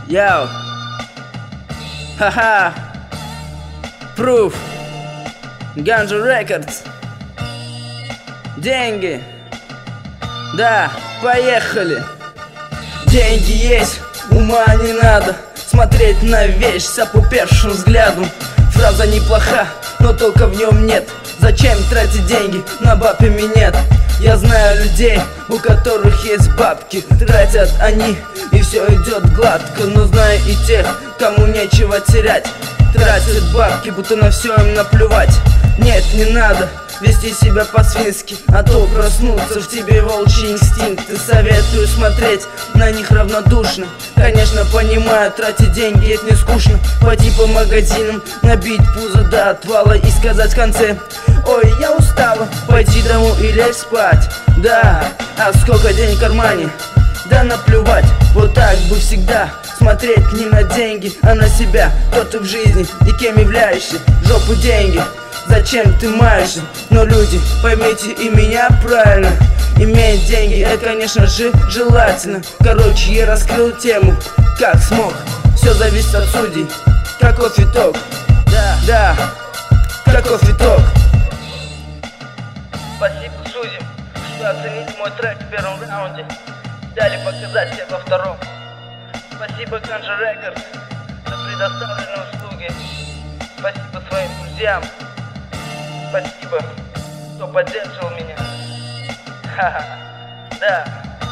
Йоу. Ха-ха. Proof. Ganja Records. Деньги. Да, поехали. Деньги есть, ума не надо смотреть на вещь с опупевшим взглядом. Фраза неплоха, но толка в нем нет. Зачем тратить деньги на баб и минет? Я знаю людей, у которых есть бабки. Тратят они, и все идет гладко. Но знаю и тех, кому нечего терять. Тратят бабки, будто на все им наплевать. Нет, не надо вести себя по-свински, а то проснутся в тебе волчьи инстинкты. Советую смотреть на них равнодушно. Конечно, понимаю, тратить деньги это не скучно. Пойти по магазинам, набить пузо до отвала и сказать в конце: ой, я устала, пойти домой и лечь спать. Да, а сколько денег в кармане? Да наплевать, вот так бы всегда смотреть не на деньги, а на себя. Кто ты в жизни и кем являешься? Жопу деньги, зачем ты маешься? Но люди, поймите и меня правильно, иметь деньги это, конечно же, желательно. Короче, я раскрыл тему, как смог. Все зависит от судей, как кофе-ток. Да, как кофе-ток. Спасибо судьям, что оценить мой трек в первом раунде, дали показать себя во втором. Спасибо Ganja Records за предоставленные услуги. Спасибо своим друзьям. Спасибо, кто поддерживал меня. Ха-ха, да.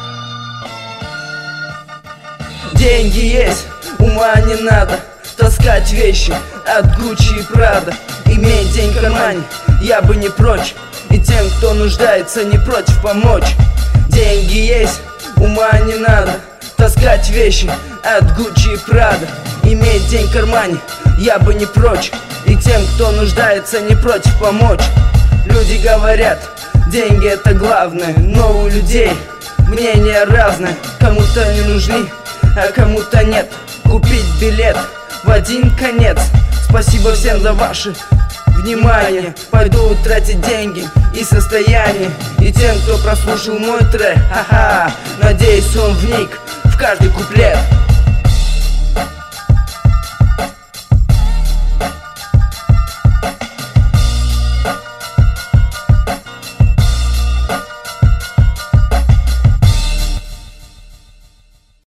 Деньги есть, ума не надо таскать вещи от Гуччи и Прада. Иметь деньги в кармане я бы не прочь, и тем, кто нуждается, не против помочь. Деньги есть, ума не надо таскать вещи от Гуччи и Прада. Иметь деньги в кармане я бы не прочь, и тем, кто нуждается, не против помочь. Люди говорят, деньги это главное, но у людей мнения разные. Кому-то они нужны, а кому-то нет. Купить билет в один конец. Спасибо всем за ваше внимание. Пойду тратить деньги и состояние. И тем, кто прослушал мой трек, ха-ха, надеюсь, он вник в каждый куплет.